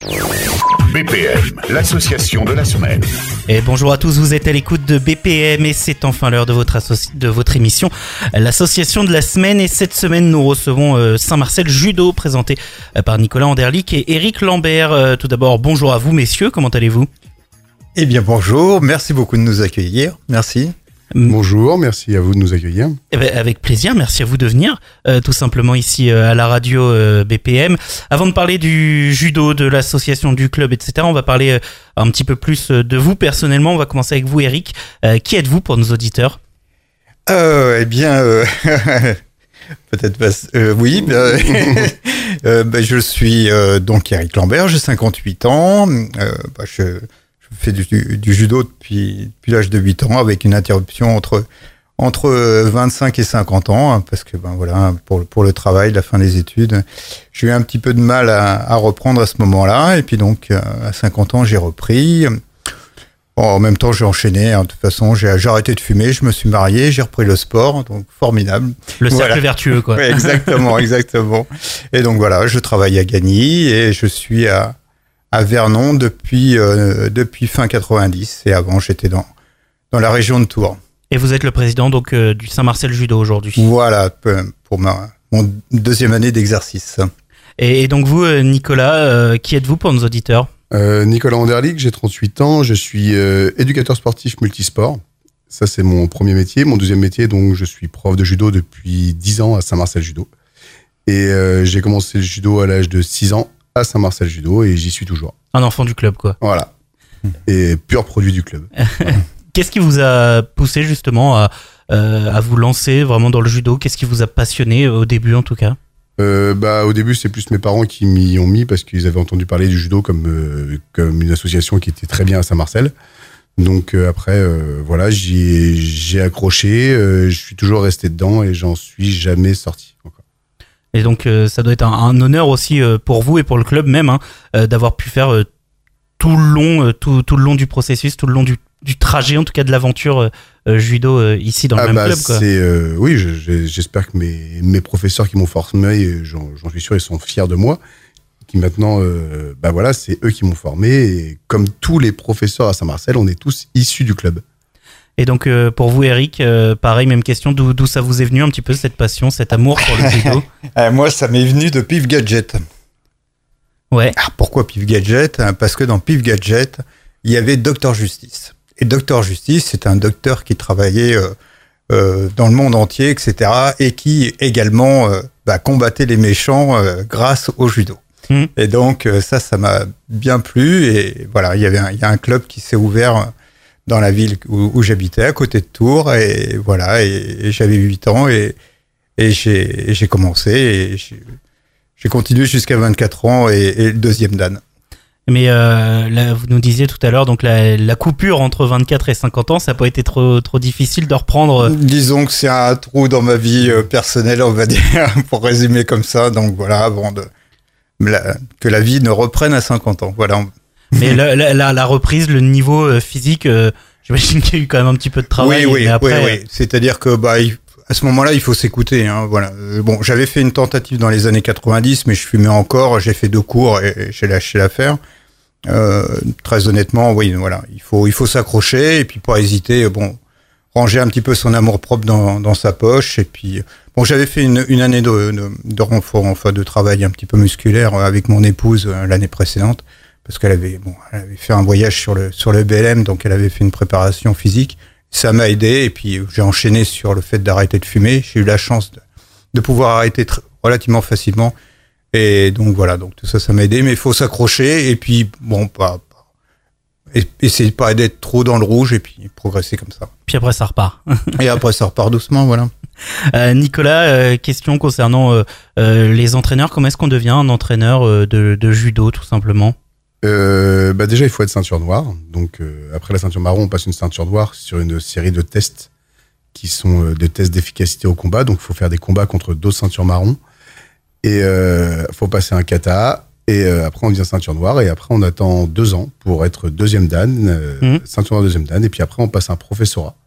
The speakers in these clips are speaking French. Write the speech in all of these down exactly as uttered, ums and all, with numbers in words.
B P M, l'association de la semaine. Et bonjour à tous, vous êtes à l'écoute de B P M et c'est enfin l'heure de votre, associ... de votre émission, l'association de la semaine. Et cette semaine, nous recevons euh, Saint-Marcel Judo, présenté euh, par Nicolas Anderlich et Eric Lambert. Euh, tout d'abord, bonjour à vous messieurs, comment allez-vous ? Eh bien bonjour, merci beaucoup de nous accueillir, merci. Bonjour, merci à vous de nous accueillir. Eh ben, avec plaisir, merci à vous de venir, euh, tout simplement ici euh, à la radio euh, B P M. Avant de parler du judo, de l'association, du club, et cetera, on va parler euh, un petit peu plus euh, de vous personnellement. On va commencer avec vous, Eric. Euh, qui êtes-vous pour nos auditeurs ? euh, Eh bien, euh, peut-être pas... Euh, oui, euh, euh, bah, je suis euh, donc Eric Lambert, j'ai cinquante-huit ans. Euh, bah, je... Je fais du, du judo depuis, depuis l'âge de huit ans, avec une interruption entre, entre vingt-cinq et cinquante ans, hein, parce que ben voilà, pour, pour le travail, la fin des études, j'ai eu un petit peu de mal à, à reprendre à ce moment-là, et puis donc à cinquante ans, j'ai repris. Bon, en même temps, j'ai enchaîné, hein, de toute façon, j'ai, j'ai arrêté de fumer, je me suis marié, j'ai repris le sport, donc formidable. Le cercle voilà. vertueux, quoi. Oui, exactement, exactement. Et donc voilà, je travaille à Gagny, et je suis à... à Vernon depuis, euh, depuis fin quatre-vingt-dix, et avant j'étais dans, dans la région de Tours. Et vous êtes le président donc euh, du Saint-Marcel Judo aujourd'hui. Voilà, pour ma mon deuxième année d'exercice. Et, et donc vous, Nicolas, euh, qui êtes-vous pour nos auditeurs ? euh, Nicolas Anderlich, j'ai trente-huit ans, je suis euh, éducateur sportif multisport. Ça c'est mon premier métier. Mon deuxième métier, donc je suis prof de judo depuis dix ans à Saint-Marcel Judo. Et euh, j'ai commencé le judo à l'âge de six ans à Saint-Marcel Judo et j'y suis toujours. Un enfant du club, quoi. Voilà. Et pur produit du club. Voilà. Qu'est-ce qui vous a poussé justement à, euh, à vous lancer vraiment dans le judo ? Qu'est-ce qui vous a passionné au début en tout cas ? euh, bah, Au début, c'est plus mes parents qui m'y ont mis parce qu'ils avaient entendu parler du judo comme, euh, comme une association qui était très bien à Saint-Marcel. Donc euh, après, euh, voilà, j'y ai, j'ai accroché, euh, je suis toujours resté dedans et j'en suis jamais sorti encore. Et donc, euh, ça doit être un, un honneur aussi euh, pour vous et pour le club même, hein, euh, d'avoir pu faire euh, tout le long, euh, tout, tout le long du processus, tout le long du, du trajet, en tout cas de l'aventure euh, judo euh, ici dans ah le même bah club, quoi. C'est, euh, oui, je, je, j'espère que mes, mes professeurs qui m'ont formé, j'en, j'en suis sûr, ils sont fiers de moi. Qui maintenant, euh, bah voilà, c'est eux qui m'ont formé. Et comme tous les professeurs à Saint-Marcel, on est tous issus du club. Et donc, euh, pour vous, Eric, euh, pareil, même question, d'où, d'où ça vous est venu un petit peu cette passion, cet amour pour le judo ? euh, Moi, ça m'est venu de Pif Gadget. Ouais. Alors, pourquoi Pif Gadget ? Parce que dans Pif Gadget, il y avait Docteur Justice. Et Docteur Justice, c'est un docteur qui travaillait euh, euh, dans le monde entier, et cetera, et qui également euh, bah, combattait les méchants euh, grâce au judo. Mmh. Et donc, euh, ça, ça m'a bien plu. Et voilà, il y avait un, il y a un club qui s'est ouvert... Euh, dans la ville où, où j'habitais, à côté de Tours, et voilà, et, et j'avais huit ans, et, et, j'ai, et j'ai commencé, et j'ai, j'ai continué jusqu'à vingt-quatre ans, et, et le deuxième dan. Mais euh, là, vous nous disiez tout à l'heure, donc la, la coupure entre vingt-quatre et cinquante ans, ça n'a pas été trop, trop difficile de reprendre ? Disons que c'est un trou dans ma vie euh, personnelle, on va dire, pour résumer comme ça, donc voilà, avant de, la, que la vie ne reprenne à cinquante ans, voilà. Mais la, la, la reprise, le niveau euh, physique, euh, j'imagine qu'il y a eu quand même un petit peu de travail. Oui, oui, mais après, oui, oui. C'est-à-dire que bah, il, à ce moment-là, il faut s'écouter. Hein, voilà. Bon, j'avais fait une tentative dans les années quatre-vingt-dix, mais je fumais encore. J'ai fait deux cours et j'ai lâché l'affaire. Euh, très honnêtement, oui, voilà, il faut, il faut s'accrocher et puis pas hésiter. Bon, ranger un petit peu son amour-propre dans, dans sa poche. Et puis, bon, j'avais fait une, une année de, de, de renfort, enfin, de travail un petit peu musculaire avec mon épouse euh, l'année précédente. Parce qu'elle avait, bon, elle avait fait un voyage sur le, sur le B L M, donc elle avait fait une préparation physique. Ça m'a aidé, et puis j'ai enchaîné sur le fait d'arrêter de fumer. J'ai eu la chance de, de pouvoir arrêter tr- relativement facilement. Et donc voilà, donc tout ça, ça m'a aidé, mais il faut s'accrocher, et puis, bon, pas, pas essayer de pas d'être trop dans le rouge, et puis progresser comme ça. Puis après, ça repart. Et après, ça repart doucement, voilà. Euh, Nicolas, euh, question concernant euh, euh, les entraîneurs. Comment est-ce qu'on devient un entraîneur euh, de, de judo, tout simplement ? Euh, bah déjà, il faut être ceinture noire. Donc, euh, après la ceinture marron, on passe une ceinture noire sur une série de tests qui sont euh, des tests d'efficacité au combat. Donc, il faut faire des combats contre d'autres ceintures marron. Et il euh, faut passer un kata. Et euh, après, on devient ceinture noire. Et après, on attend deux ans pour être deuxième dan, euh, mmh. ceinture noire deuxième dan. Et puis après, on passe un professorat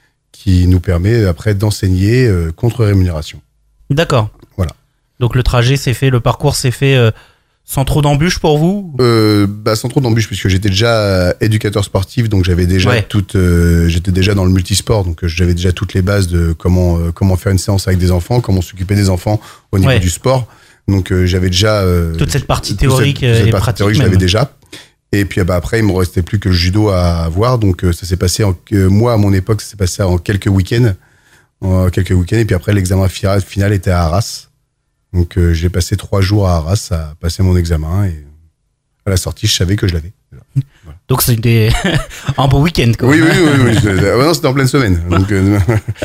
qui nous permet après d'enseigner euh, contre rémunération. D'accord. Voilà. Donc, le trajet s'est fait, le parcours s'est fait... Euh... sans trop d'embûches pour vous? euh, bah, Sans trop d'embûches, puisque j'étais déjà éducateur sportif, donc j'avais déjà ouais. toute, euh, j'étais déjà dans le multisport, donc euh, j'avais déjà toutes les bases de comment euh, comment faire une séance avec des enfants, comment s'occuper des enfants au niveau ouais. du sport. Donc euh, j'avais déjà euh, toute cette partie théorique toute cette, cette et partie pratique. Théorique, je l'avais déjà. Et puis bah, après, il me restait plus que le judo à voir, donc euh, ça s'est passé en, euh, moi à mon époque, ça s'est passé en quelques week-ends, en quelques week-ends, et puis après l'examen final était à Arras. Donc euh, j'ai passé trois jours à Arras à passer mon examen et à la sortie, je savais que je l'avais. Voilà. Donc c'était un beau week-end, quoi. Oui, oui, oui. oui. Ouais, non, c'était en pleine semaine. Donc, euh...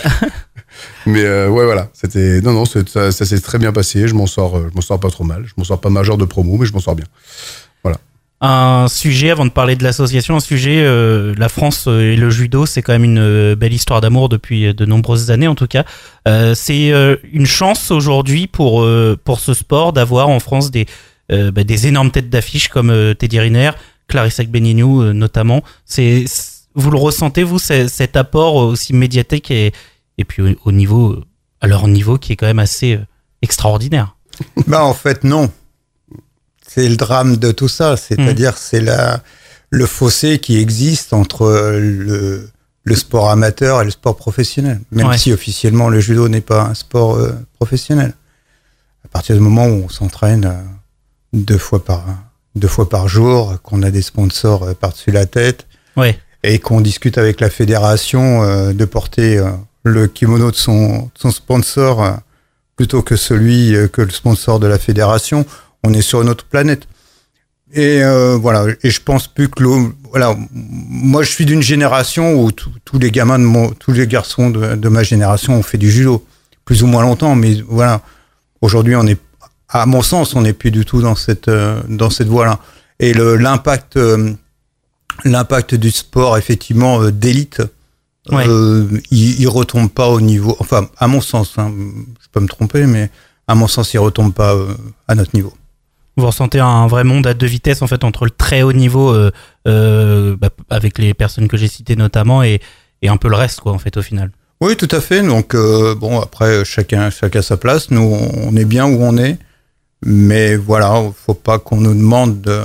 mais euh, ouais, voilà. C'était non, non, ça, ça s'est très bien passé. Je m'en sors, je m'en sors pas trop mal. Je m'en sors pas major de promo, mais je m'en sors bien. Voilà. Un sujet, avant de parler de l'association, un sujet, euh, la France et le judo, c'est quand même une euh, belle histoire d'amour depuis de nombreuses années en tout cas. Euh, c'est euh, une chance aujourd'hui pour euh, pour ce sport d'avoir en France des euh, bah, des énormes têtes d'affiche comme euh, Teddy Riner, Clarissa Benignou euh, notamment. C'est, vous le ressentez vous, c'est, cet apport aussi médiatique et et puis au, au niveau à leur niveau qui est quand même assez euh, extraordinaire. Bah en fait non. C'est le drame de tout ça, c'est-à-dire mmh. c'est la, le fossé qui existe entre le, le sport amateur et le sport professionnel, même ouais. si officiellement le judo n'est pas un sport euh, professionnel. À partir du moment où on s'entraîne euh, deux fois par deux fois par jour, qu'on a des sponsors euh, par-dessus la tête, ouais. et qu'on discute avec la fédération euh, de porter euh, le kimono de son, de son sponsor euh, plutôt que celui euh, que le sponsor de la fédération. On est sur une autre planète. Et euh, voilà. Et je pense plus que l'eau. Voilà. Moi, je suis d'une génération où tous les gamins de mon, tous les garçons de, de ma génération ont fait du judo, plus ou moins longtemps. Mais voilà. Aujourd'hui, on est, à mon sens, on n'est plus du tout dans cette euh, dans cette voie-là. Et le, l'impact euh, l'impact du sport, effectivement, euh, d'élite, ouais. euh, il, il retombe pas au niveau. Enfin, à mon sens, hein, je peux me tromper, mais à mon sens, il retombe pas euh, à notre niveau. Vous ressentez un vrai monde à deux vitesses en fait entre le très haut niveau euh, euh, bah, avec les personnes que j'ai citées notamment et, et un peu le reste quoi en fait au final. Oui, tout à fait. Donc euh, bon après chacun chacun sa place. Nous on est bien où on est, mais voilà, faut pas qu'on nous demande de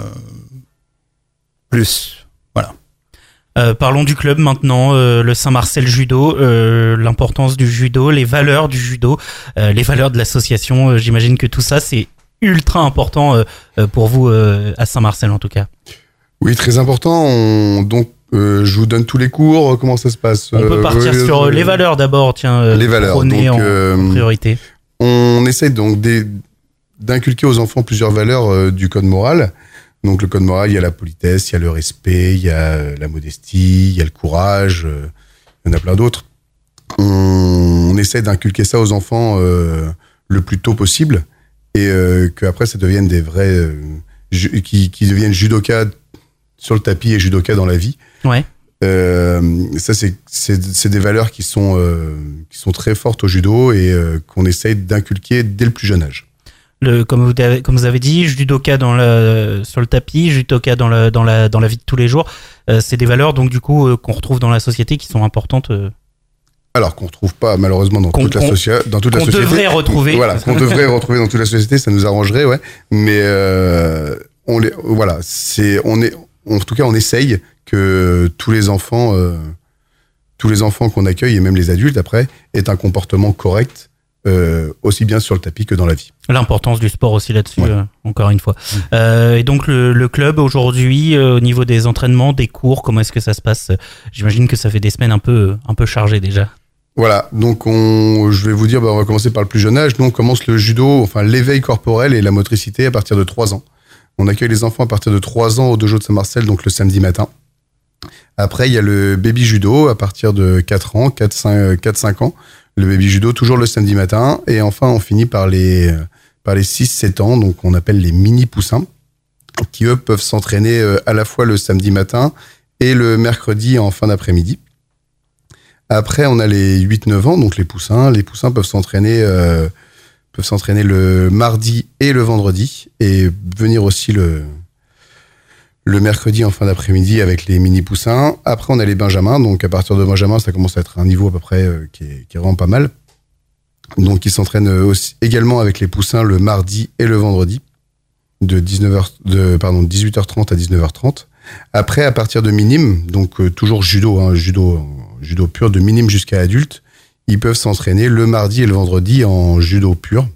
plus. Voilà. Euh, parlons du club maintenant, euh, le Saint-Marcel Judo, euh, l'importance du judo, les valeurs du judo, euh, les valeurs de l'association. Euh, j'imagine que tout ça c'est ultra important euh, pour vous euh, à Saint-Marcel en tout cas. Oui, très important. On, donc, euh, je vous donne tous les cours. Comment ça se passe? On peut partir euh, sur euh, les valeurs d'abord. Tiens, euh, les valeurs. Donc, en, euh, en priorité. On essaie donc des, d'inculquer aux enfants plusieurs valeurs euh, du code moral. Donc, le code moral, il y a la politesse, il y a le respect, il y a la modestie, il y a le courage. Euh, il y en a plein d'autres. On, on essaie d'inculquer ça aux enfants euh, le plus tôt possible. Et euh, qu'après ça devienne des vrais euh, ju- qui, qui deviennent judokas sur le tapis et judokas dans la vie. Ouais. Euh, ça c'est, c'est c'est des valeurs qui sont euh, qui sont très fortes au judo et euh, qu'on essaye d'inculquer dès le plus jeune âge. Le comme vous avez, comme vous avez dit, judoka dans le sur le tapis, judoka dans la dans la dans la vie de tous les jours. Euh, c'est des valeurs donc du coup euh, qu'on retrouve dans la société qui sont importantes. Euh... Alors qu'on retrouve pas malheureusement dans qu'on, toute la société, dans toute qu'on la société. devrait retrouver. Voilà, qu'on devrait retrouver dans toute la société, ça nous arrangerait, ouais. Mais euh, on les, voilà, c'est, on est, en tout cas, on essaye que tous les enfants, euh, tous les enfants qu'on accueille et même les adultes après, aient un comportement correct, euh, aussi bien sur le tapis que dans la vie. L'importance du sport aussi là-dessus, ouais. euh, encore une fois. Mmh. Euh, et donc le, le club aujourd'hui, euh, au niveau des entraînements, des cours, comment est-ce que ça se passe? J'imagine que ça fait des semaines un peu, un peu chargées déjà. Voilà, donc on, je vais vous dire, bah, on va commencer par le plus jeune âge. Nous, on commence le judo, enfin l'éveil corporel et la motricité à partir de trois ans. On accueille les enfants à partir de trois ans au dojo de Saint-Marcel, donc le samedi matin. Après, il y a le baby judo à partir de quatre ans, quatre cinq ans. Le baby judo, toujours le samedi matin. Et enfin, on finit par les, par les six sept ans, donc on appelle les mini poussins, qui eux peuvent s'entraîner à la fois le samedi matin et le mercredi en fin d'après-midi. Après, on a les huit neuf ans, donc les poussins. Les poussins peuvent s'entraîner, euh, peuvent s'entraîner le mardi et le vendredi et venir aussi le, le mercredi en fin d'après-midi avec les mini poussins. Après, on a les benjamins. Donc, à partir de benjamin, ça commence à être un niveau à peu près euh, qui, est, qui est vraiment pas mal. Donc, ils s'entraînent aussi, également avec les poussins le mardi et le vendredi. de dix-neuf heures, de, pardon, dix-huit heures trente à dix-neuf heures trente. Après, à partir de minime, donc euh, toujours judo, hein, judo, judo pur, de minime jusqu'à adulte, ils peuvent s'entraîner le mardi et le vendredi en judo pur.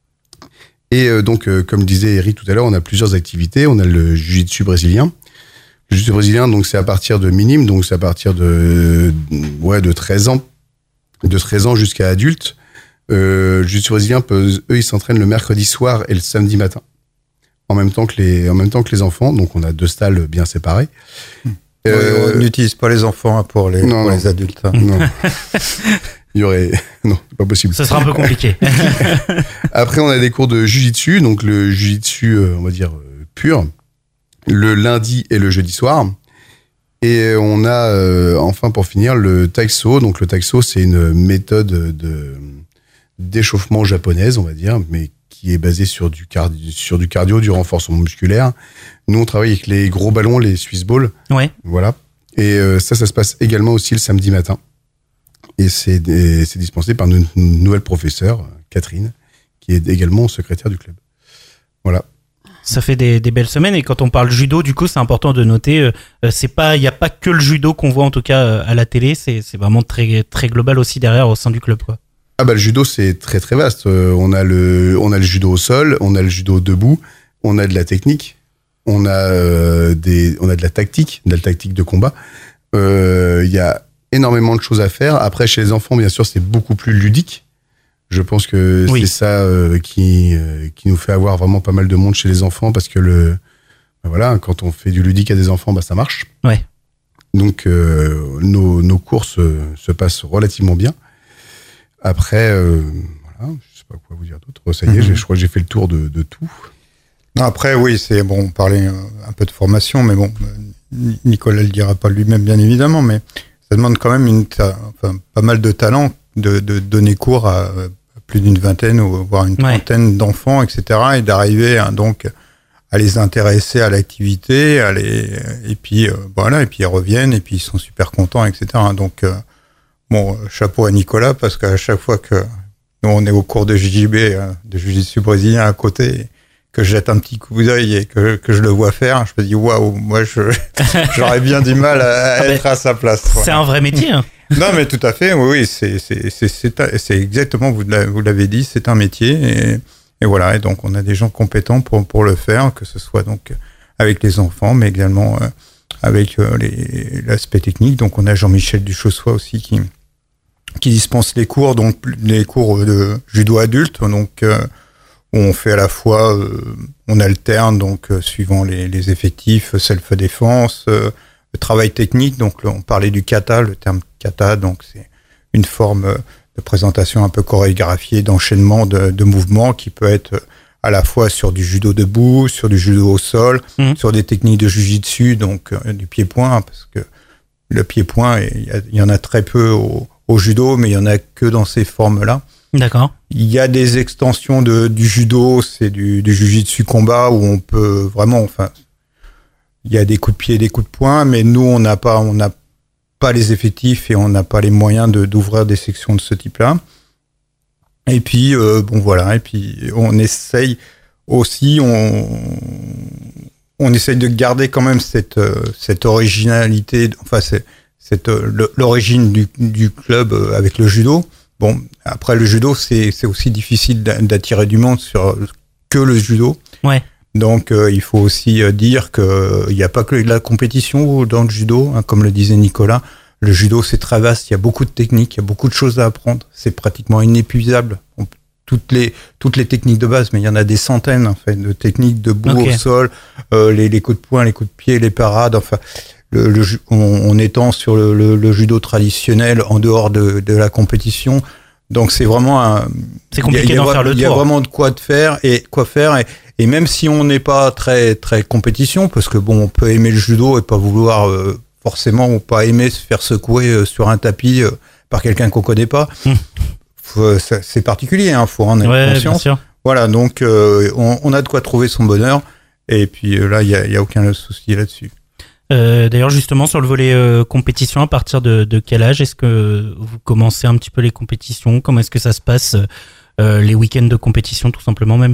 Et euh, donc, euh, comme disait Eric tout à l'heure, on a plusieurs activités. On a le jiu-jitsu brésilien. Le jiu-jitsu brésilien, donc c'est à partir de minime, donc c'est à partir de ouais de treize ans, de treize ans jusqu'à adulte. Euh, le jiu-jitsu brésilien, peut, eux, ils s'entraînent le mercredi soir et le samedi matin, en même temps que les en même temps que les enfants. Donc on a deux salles bien séparées. Mmh. Euh, on n'utilise pas les enfants pour les non, pour non. les adultes. Hein. Non. Il y aurait non, c'est pas possible. Ce sera un peu compliqué. Après, on a des cours de jiu-jitsu, donc le jiu-jitsu, euh, on va dire euh, pur, le lundi et le jeudi soir. Et on a euh, enfin pour finir le taekso. Donc le taekso, c'est une méthode de d'échauffement japonaise, on va dire, mais qui est basée sur du cardio, sur du cardio, du renforcement musculaire. Nous, on travaille avec les gros ballons, les Swiss balls. Ouais. Voilà. Et euh, ça, ça se passe également aussi le samedi matin. Et c'est, des, c'est dispensé par une nouvelle professeure, Catherine, qui est également secrétaire du club. Voilà. Ça fait des, des belles semaines. Et quand on parle judo, du coup, c'est important de noter, euh, c'est pas, il n'y a pas que le judo qu'on voit en tout cas euh, à la télé. C'est, c'est vraiment très, très global aussi derrière au sein du club, quoi. Ah bah le judo, c'est très très vaste. Euh, on a le, on a le judo au sol, on a le judo debout, on a de la technique, on a euh, des, on a de la tactique, de la tactique de combat. Il euh, y a énormément de choses à faire. Après, chez les enfants, bien sûr, c'est beaucoup plus ludique. Je pense que oui. c'est ça euh, qui euh, qui nous fait avoir vraiment pas mal de monde chez les enfants, parce que le ben voilà, quand on fait du ludique à des enfants, bah ça marche. Ouais. Donc euh, nos nos cours se, se passent relativement bien. Après, euh, voilà, je sais pas quoi vous dire d'autre. Ça y est, mm-hmm. je crois que j'ai fait le tour de de tout. Non, après, oui, c'est bon. On parlait un peu de formation, mais bon, Nicolas le dira pas lui-même, bien évidemment, mais ça demande quand même une, enfin, pas mal de talent de, de donner cours à plus d'une vingtaine ou voire une trentaine ouais. d'enfants, et cetera, et d'arriver à, donc à les intéresser à l'activité, à les, et puis euh, voilà, et puis ils reviennent et puis ils sont super contents, et cetera. Donc euh, bon, chapeau à Nicolas, parce qu'à chaque fois que nous on est au cours de J J B, euh, de jiu-jitsu brésilien à côté, que je jette un petit coup d'œil et que, que je le vois faire, je me dis waouh, moi je, j'aurais bien du mal à, à être à sa place. C'est voilà. Un vrai métier. Hein. Non, mais tout à fait, oui, oui, c'est, c'est, c'est, c'est, c'est exactement, vous l'avez, vous l'avez dit, c'est un métier, et, et voilà, et donc on a des gens compétents pour, pour le faire, que ce soit donc avec les enfants, mais également euh, avec euh, les, l'aspect technique. Donc on a Jean-Michel Duchossois aussi qui, qui dispense les cours, donc les cours de judo adulte, donc euh, où on fait à la fois, euh, on alterne donc euh, suivant les, les effectifs, self-défense, euh, le travail technique. Donc là, on parlait du kata, le terme kata, donc c'est une forme de présentation un peu chorégraphiée, d'enchaînement de, de mouvements qui peut être à la fois sur du judo debout, sur du judo au sol, mmh. sur des techniques de jujitsu, donc euh, du pied-point, parce que le pied-point, il y, y en a très peu au, au judo, mais il y en a que dans ces formes-là. D'accord. Il y a des extensions de, du judo, c'est du, du jujitsu combat où on peut vraiment, enfin, il y a des coups de pied, des coups de poing, mais nous, on n'a pas, on n'a pas les effectifs et on n'a pas les moyens de, d'ouvrir des sections de ce type-là. Et puis, euh, bon, voilà, et puis on essaye aussi, on, on essaye de garder quand même cette, cette originalité, enfin, c'est, cette, l'origine du, du club avec le judo. Bon, après le judo, c'est, c'est aussi difficile d'attirer du monde sur que le judo. Ouais. Donc, euh, il faut aussi euh, dire que il n'y a pas que de la compétition dans le judo, hein, comme le disait Nicolas. Le judo, c'est très vaste. Il y a beaucoup de techniques, il y a beaucoup de choses à apprendre. C'est pratiquement inépuisable. On, toutes les toutes les techniques de base, mais il y en a des centaines en fait de techniques debout okay. au sol, euh, les, les coups de poing, les coups de pied, les parades. Enfin, le, le on, on étend sur le, le, le judo traditionnel en dehors de, de la compétition. Donc c'est vraiment un. C'est compliqué d'en faire le tour. Il y a vraiment de quoi de faire et quoi faire et, et même si on n'est pas très très compétition, parce que bon, on peut aimer le judo et pas vouloir euh, forcément ou pas aimer se faire secouer euh, sur un tapis euh, par quelqu'un qu'on connaît pas. Mmh. Faut, ça, c'est particulier, hein, faut en être ouais, conscient. Bien sûr. Voilà, donc euh, on, on a de quoi trouver son bonheur et puis euh, là il y a, y a aucun souci là-dessus. Euh, d'ailleurs, justement, sur le volet euh, compétition, à partir de, de quel âge est-ce que vous commencez un petit peu les compétitions ? Comment est-ce que ça se passe, euh, les week-ends de compétition, tout simplement même ?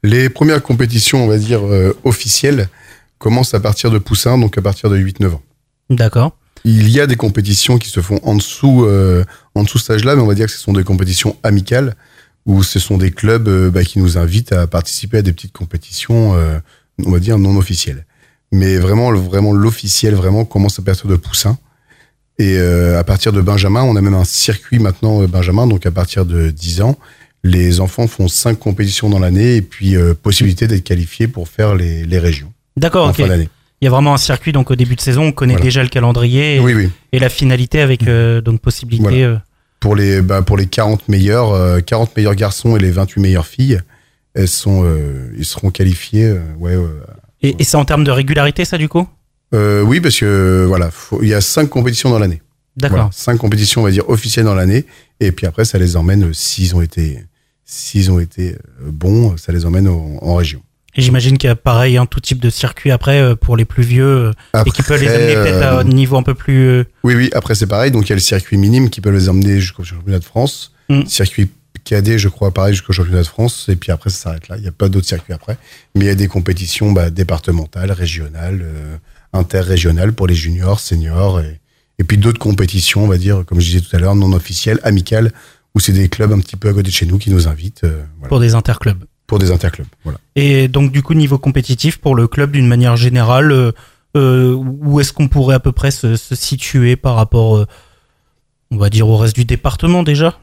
Les premières compétitions, on va dire, euh, officielles, commencent à partir de poussins, donc à partir de huit neuf ans. D'accord. Il y a des compétitions qui se font en dessous, euh, en dessous de cet âge-là, mais on va dire que ce sont des compétitions amicales, où ce sont des clubs euh, bah, qui nous invitent à participer à des petites compétitions, euh, on va dire, non officielles. Mais vraiment, vraiment l'officiel, vraiment, commence à partir de poussins. Et euh, à partir de Benjamin, on a même un circuit maintenant, euh, Benjamin, donc à partir de dix ans, les enfants font cinq compétitions dans l'année et puis euh, possibilité d'être qualifiés pour faire les, les régions. D'accord, en ok. fin d'année. Il y a vraiment un circuit, donc au début de saison, on connaît Voilà. déjà le calendrier et, Oui, oui. et la finalité avec euh, donc possibilité. Voilà. euh, Pour les, bah, pour les quarante meilleurs, euh, quarante meilleurs garçons et les vingt-huit meilleures filles, elles sont, euh, ils seront qualifiés. Euh, ouais, euh, Et, et c'est en termes de régularité, ça, du coup? euh, oui, parce que voilà, faut- il y a cinq compétitions dans l'année. D'accord. Voilà, cinq compétitions, on va dire officielles dans l'année, et puis après, ça les emmène euh, s'ils ont été, s'ils ont été euh, bons, ça les emmène en, en région. Et j'imagine qu'il y a pareil, un tout type de circuit après euh, pour les plus vieux euh, et qui peut les Après, amener peut-être à euh, un niveau un peu plus. euh, Oui, oui, après c'est pareil, donc il y a le circuit minime qui peut les emmener jusqu'au championnat de France, Mm. circuit cadet, je crois, pareil, jusqu'au championnat de France, et puis après ça s'arrête là, il n'y a pas d'autres circuits après, mais il y a des compétitions bah, départementales, régionales, euh, interrégionales pour les juniors, seniors, et, et puis d'autres compétitions, on va dire, comme je disais tout à l'heure, non officielles, amicales, où c'est des clubs un petit peu à côté de chez nous qui nous invitent, euh, voilà, pour des interclubs. pour des interclubs, voilà. Et donc, du coup, niveau compétitif, pour le club, d'une manière générale, euh, euh, où est-ce qu'on pourrait à peu près se, se situer par rapport, euh, on va dire, au reste du département déjà?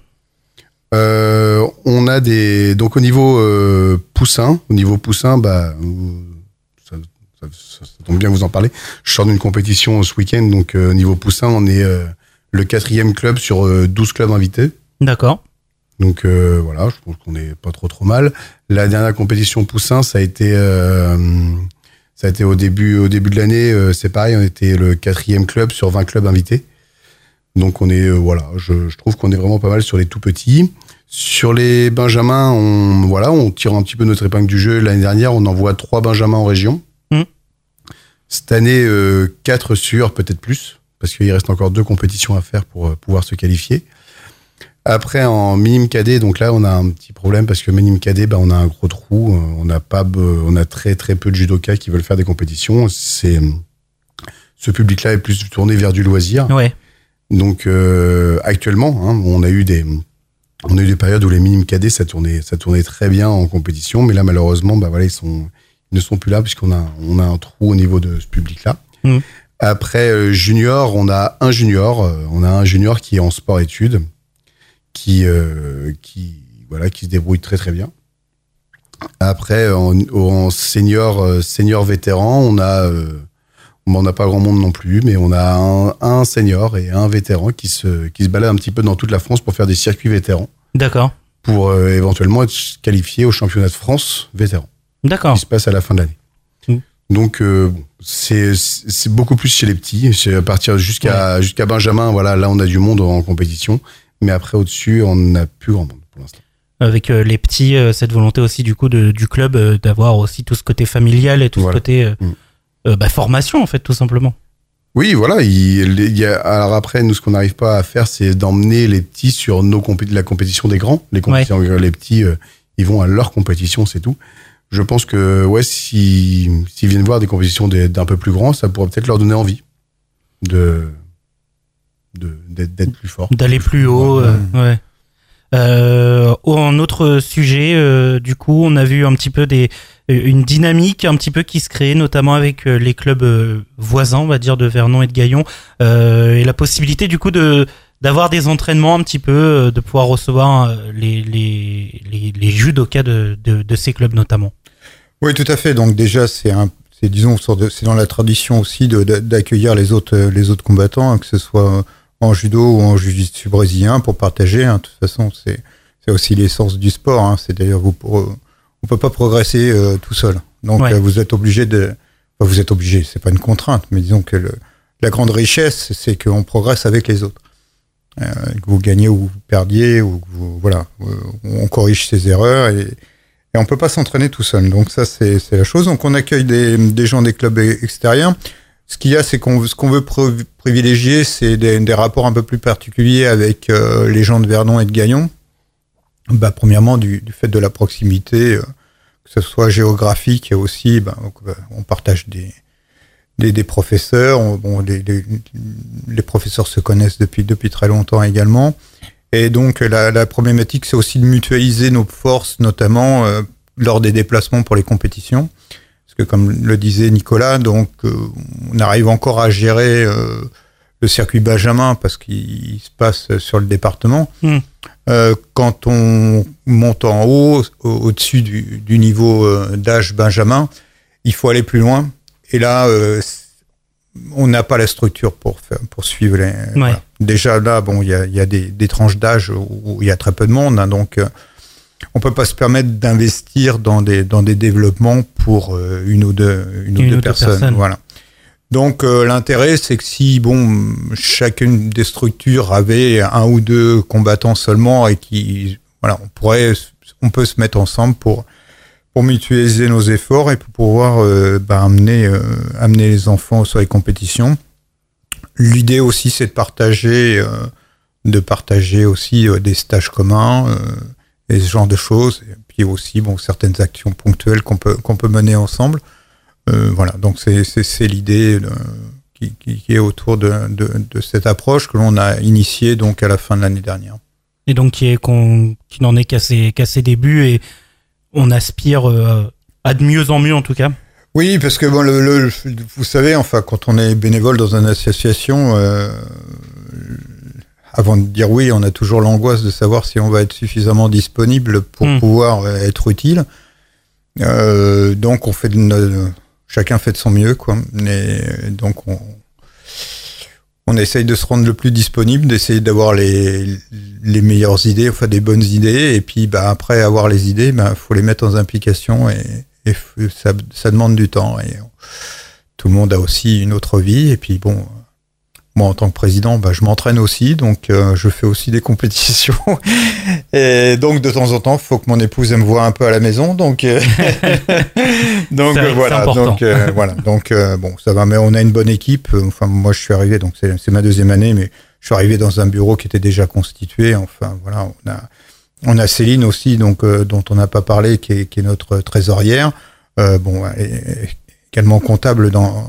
Euh, on a des donc au niveau euh, poussin, au niveau poussin, bah euh, ça, ça, ça, ça tombe bien que vous en parlez. Je sors d'une compétition ce week-end, donc euh, au niveau poussin, on est euh, le quatrième club sur euh, douze clubs invités. D'accord. Donc euh, voilà, je pense qu'on est pas trop trop mal. La dernière compétition poussin, ça a été euh, ça a été au début au début de l'année, euh, c'est pareil, on était le quatrième club sur vingt clubs invités. Donc on est euh, voilà, je, je trouve qu'on est vraiment pas mal sur les tout petits. Sur les benjamins, on voilà, on tire un petit peu notre épingle du jeu. L'année dernière, on envoie trois benjamins en région. Mmh. Cette année, euh, quatre sur, peut-être plus, parce qu'il reste encore deux compétitions à faire pour euh, pouvoir se qualifier. Après, en minime cadet, donc là, on a un petit problème parce que minime cadet, bah, on a un gros trou. On n'a pas, on a très très peu de judokas qui veulent faire des compétitions. C'est ce public-là est plus tourné vers du loisir. Ouais. Donc euh, actuellement, hein, on a eu des on a eu des périodes où les minimes cadets ça tournait ça tournait très bien en compétition, mais là malheureusement, bah voilà, ils sont ils ne sont plus là puisqu'on a on a un trou au niveau de ce public-là. Mmh. Après euh, junior, on a un junior, euh, on a un junior qui est en sport-études, qui euh, qui voilà qui se débrouille très très bien. Après en, en senior euh, senior vétéran, on a euh, on n'a pas grand monde non plus, mais on a un, un senior et un vétéran qui se, qui se baladent un petit peu dans toute la France pour faire des circuits vétérans. D'accord. Pour euh, éventuellement être qualifié au championnat de France vétéran. D'accord. Qui se passe à la fin de l'année. Mmh. Donc, euh, bon, c'est, c'est beaucoup plus chez les petits. C'est à partir jusqu'à, ouais. jusqu'à Benjamin, voilà, là, on a du monde en compétition. Mais après, au-dessus, on n'a plus grand monde pour l'instant. Avec euh, les petits, euh, cette volonté aussi, du coup, de, du club, euh, d'avoir aussi tout ce côté familial et tout voilà. ce côté. Euh... Mmh. Euh, bah, formation en fait tout simplement. Oui voilà, il, il y a, alors après nous ce qu'on n'arrive pas à faire c'est d'emmener les petits sur nos compé- la compétition des grands. Les compétitions ouais. Les petits euh, ils vont à leur compétition, c'est tout. Je pense que ouais si s'ils viennent voir des compétitions des, d'un peu plus grands, ça pourrait peut-être leur donner envie de, de d'être, d'être plus fort, d'aller plus, plus haut. Euh, ouais. Euh, en autre sujet, euh, du coup, on a vu un petit peu des une dynamique un petit peu qui se crée, notamment avec euh, les clubs euh, voisins, on va dire, de Vernon et de Gaillon, euh, et la possibilité du coup de d'avoir des entraînements un petit peu, euh, de pouvoir recevoir euh, les les les, les judokas de, de de ces clubs notamment. Oui, tout à fait. Donc déjà, c'est un c'est disons c'est dans la tradition aussi de, de d'accueillir les autres les autres combattants, que ce soit en judo ou en jiu-jitsu brésilien, pour partager. Hein. De toute façon, c'est c'est aussi l'essence du sport. Hein. C'est d'ailleurs vous pour on peut pas progresser euh, tout seul. Donc ouais. euh, vous êtes obligé de enfin, vous êtes obligé, c'est pas une contrainte, mais disons que le, la grande richesse, c'est qu'on progresse avec les autres. Euh, que vous gagnez ou vous perdiez ou que vous, voilà, on corrige ses erreurs et et on peut pas s'entraîner tout seul. Donc ça c'est c'est la chose. Donc on accueille des des gens des clubs extérieurs. Ce qu'il y a, c'est qu'on ce qu'on veut privilégier, c'est des, des rapports un peu plus particuliers avec euh, les gens de Vernon et de Gaillon. Bah, premièrement, du, du fait de la proximité, euh, que ce soit géographique aussi, ben, on partage des, des, des professeurs. On, bon, les, les, les professeurs se connaissent depuis, depuis très longtemps également. Et donc, la, la problématique, c'est aussi de mutualiser nos forces, notamment euh, lors des déplacements pour les compétitions. Parce que, comme le disait Nicolas, donc, euh, on arrive encore à gérer euh, le circuit Benjamin parce qu'il se passe sur le département. Mmh. Euh, quand on monte en haut, au, au-dessus du, du niveau euh, d'âge Benjamin, il faut aller plus loin. Et là, euh, on n'a pas la structure pour faire, pour suivre les. Ouais. Voilà. Déjà là, bon, il y a, y a des, des tranches d'âge où il y a très peu de monde, hein, donc euh, on peut pas se permettre d'investir dans des dans des développements pour euh, une ou deux une, une ou deux, deux personnes. personnes. Voilà. Donc euh, l'intérêt, c'est que si bon chacune des structures avait un ou deux combattants seulement et qui voilà, on pourrait on peut se mettre ensemble pour pour mutualiser nos efforts et pour pouvoir euh, bah, amener euh, amener les enfants sur les compétitions. L'idée aussi, c'est de partager, euh, de partager aussi euh, des stages communs euh, et ce genre de choses. Et puis aussi, bon, certaines actions ponctuelles qu'on peut qu'on peut mener ensemble. Euh, voilà, donc c'est c'est, c'est l'idée de, qui, qui, qui est autour de, de de cette approche que l'on a initiée donc à la fin de l'année dernière. Et donc qui est qu'on qui n'en est qu'à ses qu'à ses débuts et on aspire euh, à de mieux en mieux en tout cas. Oui, parce que bon, le, le, vous savez, enfin, quand on est bénévole dans une association, euh, avant de dire oui, on a toujours l'angoisse de savoir si on va être suffisamment disponible pour mmh. pouvoir être utile. Euh, donc, on fait de notre, chacun fait de son mieux, quoi. Et donc, on, on essaye de se rendre le plus disponible, d'essayer d'avoir les, les meilleures idées, enfin des bonnes idées, et puis, bah, après avoir les idées, bah, faut les mettre en application et Et ça, ça demande du temps. Et tout le monde a aussi une autre vie. Et puis bon, moi en tant que président, bah, je m'entraîne aussi, donc euh, je fais aussi des compétitions. Et donc de temps en temps, il faut que mon épouse elle me voie un peu à la maison. Donc, euh, donc c'est, voilà. C'est donc euh, voilà. Donc euh, bon, ça va. Mais on a une bonne équipe. Enfin, moi je suis arrivé, donc c'est, c'est ma deuxième année, mais je suis arrivé dans un bureau qui était déjà constitué. Enfin voilà, on a. On a Céline aussi, donc euh, dont on n'a pas parlé, qui est, qui est notre trésorière, euh, bon, elle est également comptable dans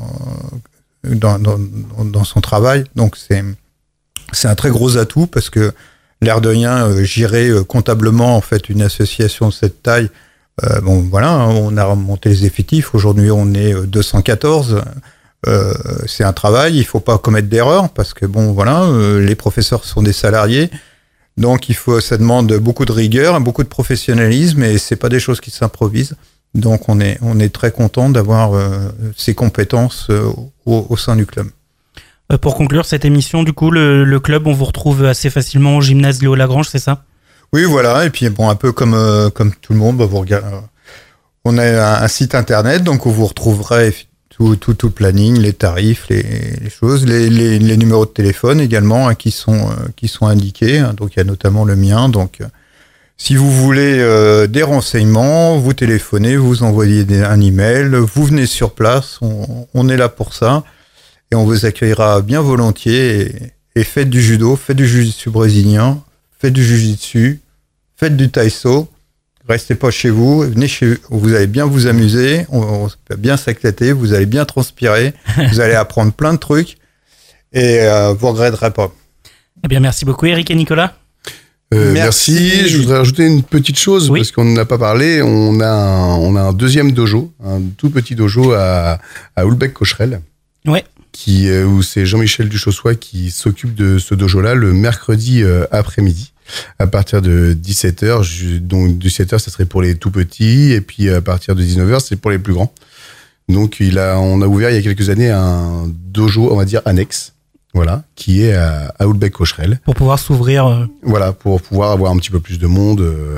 dans, dans dans son travail. Donc c'est c'est un très gros atout parce que l'air de rien, euh, gérer euh, comptablement en fait une association de cette taille. Euh, bon voilà, on a remonté les effectifs. Aujourd'hui, on est deux cent quatorze. Euh, c'est un travail. Il faut pas commettre d'erreurs parce que bon voilà, euh, les professeurs sont des salariés. Donc, il faut, ça demande beaucoup de rigueur, beaucoup de professionnalisme, et c'est pas des choses qui s'improvisent. Donc, on est, on est très content d'avoir euh, ces compétences euh, au, au sein du club. Euh, pour conclure cette émission, du coup, le, le club, on vous retrouve assez facilement au gymnase Léo Lagrange, c'est ça ? Oui, voilà. Et puis, bon, un peu comme euh, comme tout le monde, bah, vous regardez, euh, on a un, un site internet, donc où vous retrouverez tout, tout, tout le planning, les tarifs, les, les choses, les, les, les numéros de téléphone également hein, qui sont euh, qui sont indiqués. Hein, donc il y a notamment le mien. Donc euh, si vous voulez euh, des renseignements, vous téléphonez, vous envoyez des, un email, vous venez sur place. On, on est là pour ça et on vous accueillera bien volontiers. Et, et faites du judo, faites du jiu-jitsu brésilien, faites du jiu-jitsu, faites du taïso. Restez pas chez vous, venez chez vous, vous allez bien vous amuser, on, on va bien s'éclater, vous allez bien transpirer, vous allez apprendre plein de trucs et euh, vous regretterez pas. Eh bien, merci beaucoup Eric et Nicolas. Euh, merci. merci. Je voudrais rajouter une petite chose oui. parce qu'on n'en a pas parlé. On a un, on a un deuxième dojo, un tout petit dojo à, à Houlbec-Cocherel. Ouais. Qui, euh, où c'est Jean-Michel Duchossois qui s'occupe de ce dojo-là le mercredi euh, après-midi. À partir de dix-sept heures, donc dix-sept heures, ça serait pour les tout petits, et puis à partir de dix-neuf heures, c'est pour les plus grands. Donc, il a, on a ouvert il y a quelques années un dojo, on va dire annexe, voilà, qui est à, à Houlbec-Cocherel. Pour pouvoir s'ouvrir. Euh... Voilà, pour pouvoir avoir un petit peu plus de monde euh,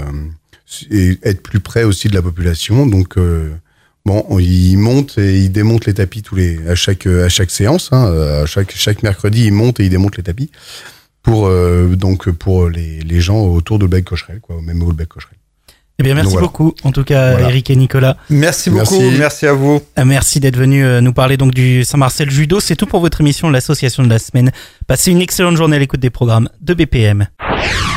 et être plus près aussi de la population. Donc, euh, bon, il monte et il démonte les tapis tous les à chaque à chaque séance, hein, à chaque chaque mercredi, il monte et il démonte les tapis. Pour euh, donc pour les, les gens autour de Houlbec-Cocherel, quoi, même Houlbec-Cocherel. Eh bien, merci donc, voilà. beaucoup, en tout cas, voilà. Eric et Nicolas. Merci beaucoup, merci, merci à vous. Merci d'être venus nous parler donc du Saint-Marcel Judo. C'est tout pour votre émission, l'association de la semaine. Passez une excellente journée à l'écoute des programmes de B P M.